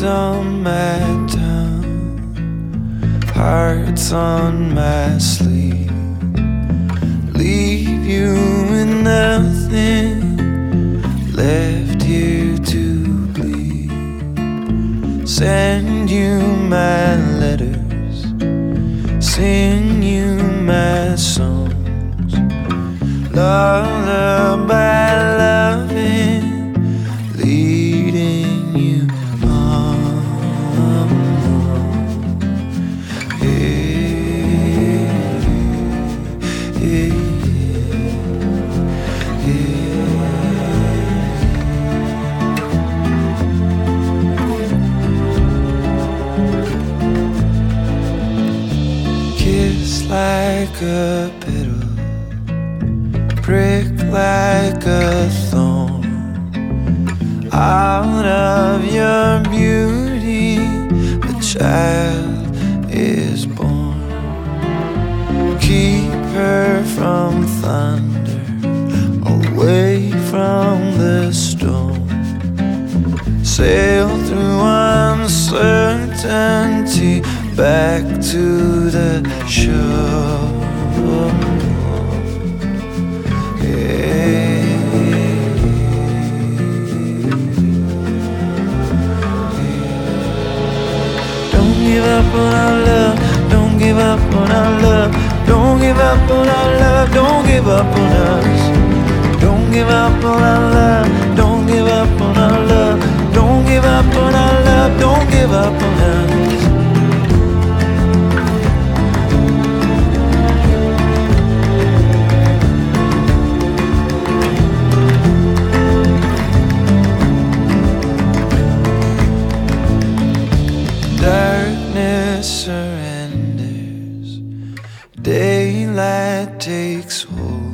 Legs on my tongue, hearts on my sleeve. Leave you with nothing left here to bleed. Send you my letters, sing you my songs, lullaby loving, leading you on. Hey, hey, kiss like a petal, prick like a thorn. Out of your beauty, the child is born. Keep her from thunder, away from the storm. Sail through uncertainty back to the shore. Don't give up on our love, don't give up on our love, don't give up on our love, don't give up on us. Don't give up on our love, don't give up on our love, don't give up on our love, don't give up on us. Darkness surrenders, daylight takes hold.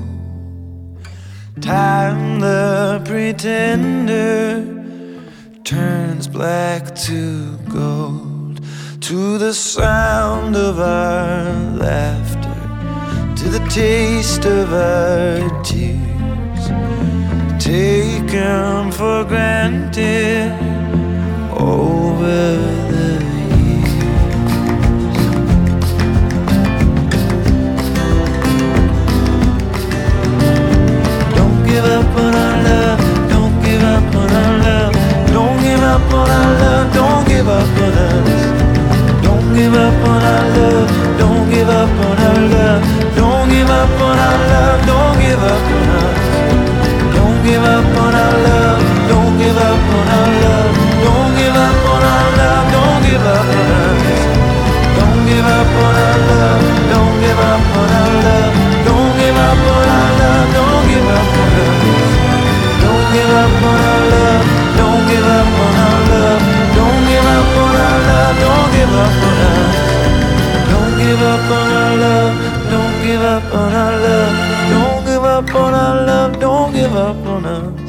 Time the pretender turns black to gold. To the sound of our laughter, to the taste of our tears, taken for granted over the don't give up on us. Don't give up on our love, don't give up on our love, don't give up on our love, don't give up on us. Don't give up on our love, don't give up on our love, don't give up on our love, don't give up on us. Don't give up on our love, don't give up on our love, don't give up on our love, don't give up on us. Don't give up on our love, don't give up on our love, don't give up on our love, don't give up on us. Don't give up on our love, don't give up on our love, don't give up on our love, don't give up on us.